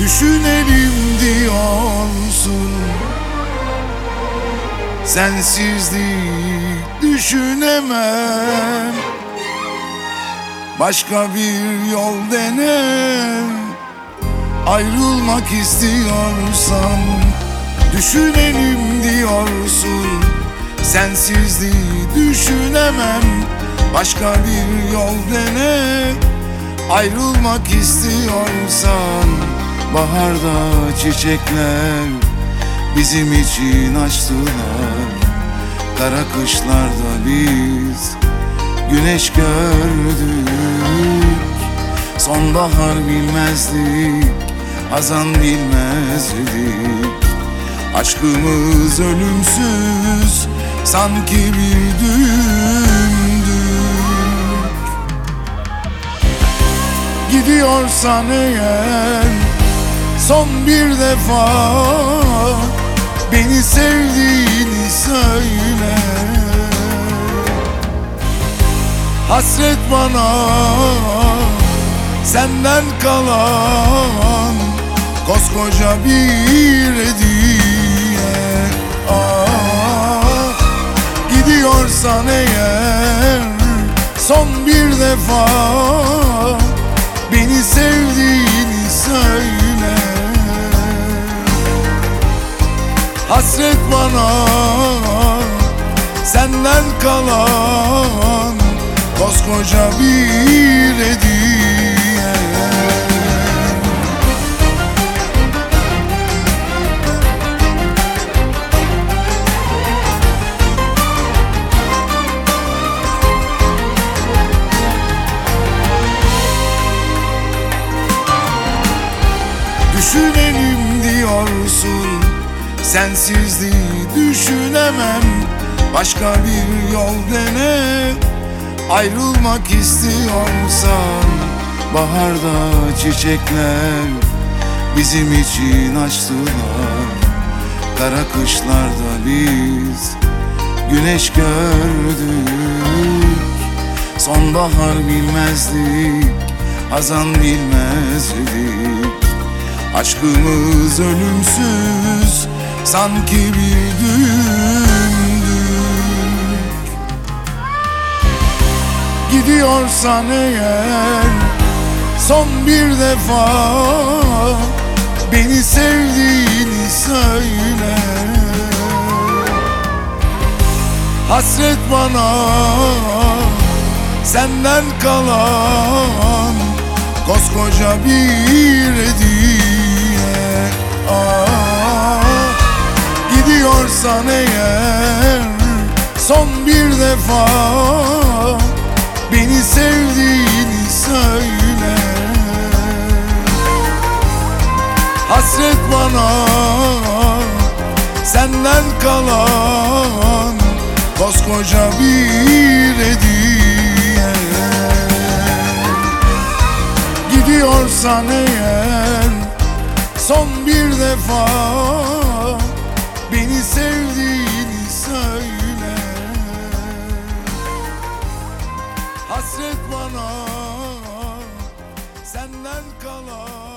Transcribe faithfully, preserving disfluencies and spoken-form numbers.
Düşünelim diyorsun, sensizliği düşünemem. Başka bir yol dene, ayrılmak istiyorsan. Düşünelim diyorsun, sensizliği düşünemem. Başka bir yol dene, ayrılmak istiyorsan. Baharda çiçekler bizim için açtılar, kara kışlarda biz güneş gördük. Sonbahar bilmezdik, hazan bilmezdik. Aşkımız ölümsüz, sanki bir düğündük. Gidiyorsan eğer, son bir defa beni sevdiğini söyle. Hasret bana senden kalan koskoca bir hediye. Ah, gidiyorsan eğer, son bir defa beni sevdiğini söyle. Hasret bana senden kalan koskoca bir hediye. Düşünelim diyorsun, sensizliği düşünemem. Başka bir yol dene, ayrılmak istiyorsan. Baharda çiçekler bizim için açtılar, kara kışlarda biz güneş gördük. Sonbahar bilmezdik, hazan bilmezdik. Aşkımız ölümsüz, sanki bir düğündük. Gidiyorsan eğer, son bir defa beni sevdiğini söyle. Hasret bana senden kalan koskoca bir hediye. Ah, gidiyorsan eğer, son bir defa beni sevdiğini söyle. Hasret bana senden kalan koskoca bir hediye. Gidiyorsan eğer, son bir defa beni sevdiğini söyle. Hasret bana senden kalan